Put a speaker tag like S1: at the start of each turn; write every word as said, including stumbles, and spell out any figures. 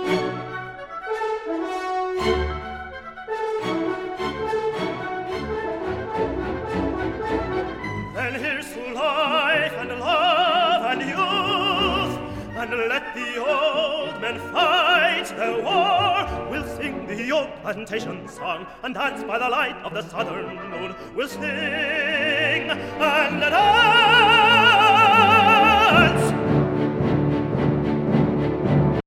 S1: Then here's to life and love and youth, and let the old men fight their war. We'll sing the old plantation song and dance by the light of the southern moon. We'll sing and dance.